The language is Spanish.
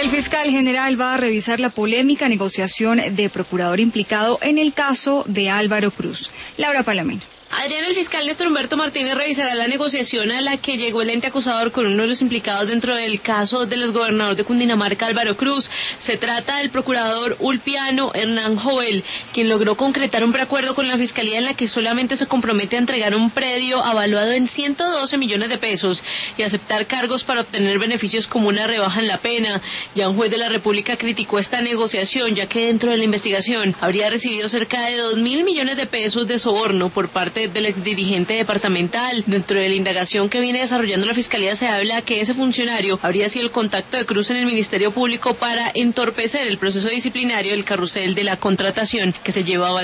El fiscal general va a revisar la polémica negociación de procurador implicado en el caso de Álvaro Cruz. Laura Palomino. Adrián, el fiscal Néstor Humberto Martínez revisará la negociación a la que llegó el ente acusador con uno de los implicados dentro del caso del exgobernador de Cundinamarca, Álvaro Cruz. Se trata del procurador ulpiano Hernán Jovel, quien logró concretar un preacuerdo con la fiscalía en la que solamente se compromete a entregar un predio avaluado en 112 millones de pesos y aceptar cargos para obtener beneficios como una rebaja en la pena. Ya un juez de la República criticó esta negociación, ya que dentro de la investigación habría recibido cerca de 2.000 millones de pesos de soborno por parte del exdirigente departamental. Dentro de la indagación que viene desarrollando la Fiscalía se habla que ese funcionario habría sido el contacto de Cruz en el Ministerio Público para entorpecer el proceso disciplinario del carrusel de la contratación que se llevaba